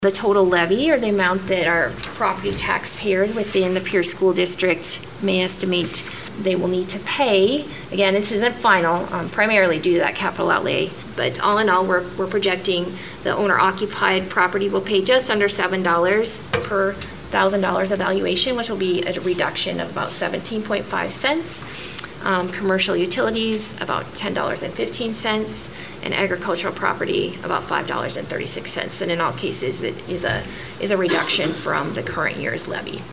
The total levy, or the amount that our property taxpayers within the Pierce School District may estimate they will need to pay. Again, this isn't final, primarily due to that capital outlay, but all in all, we're projecting the owner-occupied property will pay just under $7 per $1,000 evaluation, which will be a reduction of about 17.5 cents. Commercial utilities, about $10.15, and agricultural property, about $5.36. And in all cases, it is a reduction from the current year's levy.